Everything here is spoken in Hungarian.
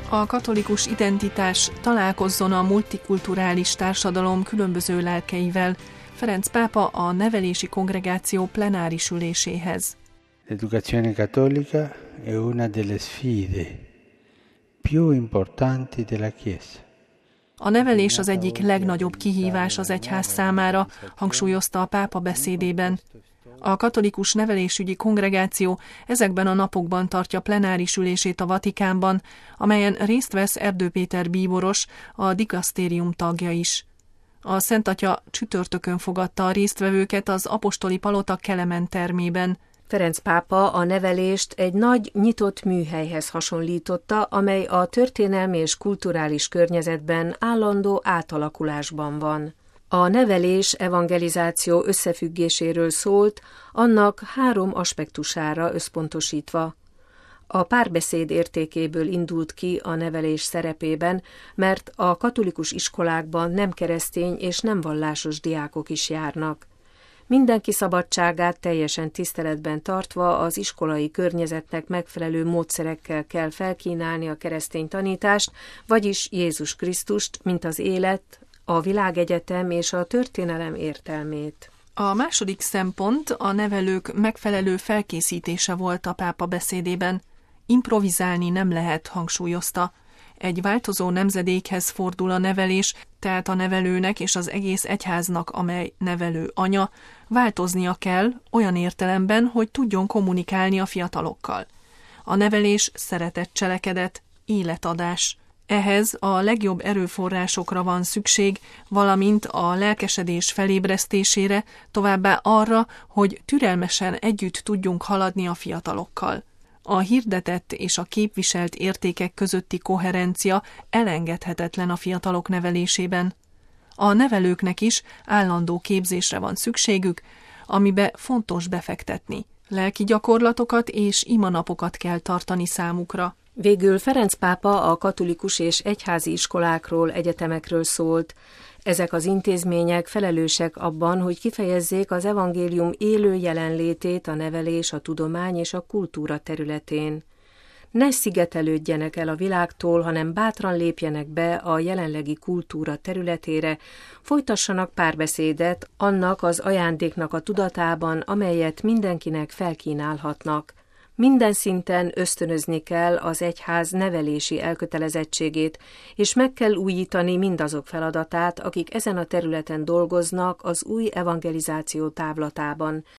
A katolikus identitás találkozzon a multikulturális társadalom különböző lelkeivel. Ferenc pápa a nevelési kongregáció plenáris üléséhez. L'educazione cattolica è una delle sfide più importanti della Chiesa. A nevelés az egyik legnagyobb kihívás az egyház számára, hangsúlyozta a pápa beszédében. A katolikus nevelésügyi kongregáció ezekben a napokban tartja plenáris ülését a Vatikánban, amelyen részt vesz Erdő Péter bíboros, a dikasztérium tagja is. A Szent Atya csütörtökön fogadta a résztvevőket az apostoli palota Kelemen termében. Ferenc pápa a nevelést egy nagy, nyitott műhelyhez hasonlította, amely a történelmi és kulturális környezetben állandó átalakulásban van. A nevelés evangelizáció összefüggéséről szólt, annak 3 aspektusára összpontosítva. A párbeszéd értékéből indult ki a nevelés szerepében, mert a katolikus iskolákban nem keresztény és nem vallásos diákok is járnak. Mindenki szabadságát teljesen tiszteletben tartva az iskolai környezetnek megfelelő módszerekkel kell felkínálni a keresztény tanítást, vagyis Jézus Krisztust, mint az élet, a világegyetem és a történelem értelmét. A második szempont a nevelők megfelelő felkészítése volt a pápa beszédében. Improvizálni nem lehet, hangsúlyozta. Egy változó nemzedékhez fordul a nevelés, tehát a nevelőnek és az egész egyháznak, amely nevelő anya, változnia kell olyan értelemben, hogy tudjon kommunikálni a fiatalokkal. A nevelés szeretett cselekedet, életadás. Ehhez a legjobb erőforrásokra van szükség, valamint a lelkesedés felébresztésére, továbbá arra, hogy türelmesen együtt tudjunk haladni a fiatalokkal. A hirdetett és a képviselt értékek közötti koherencia elengedhetetlen a fiatalok nevelésében. A nevelőknek is állandó képzésre van szükségük, amibe fontos befektetni. Lelki gyakorlatokat és imanapokat kell tartani számukra. Végül Ferenc pápa a katolikus és egyházi iskolákról, egyetemekről szólt. Ezek az intézmények felelősek abban, hogy kifejezzék az evangélium élő jelenlétét a nevelés, a tudomány és a kultúra területén. Ne szigetelődjenek el a világtól, hanem bátran lépjenek be a jelenlegi kultúra területére, folytassanak párbeszédet annak az ajándéknak a tudatában, amelyet mindenkinek felkínálhatnak. Minden szinten ösztönözni kell az egyház nevelési elkötelezettségét, és meg kell újítani mindazok feladatát, akik ezen a területen dolgoznak az új evangelizáció távlatában.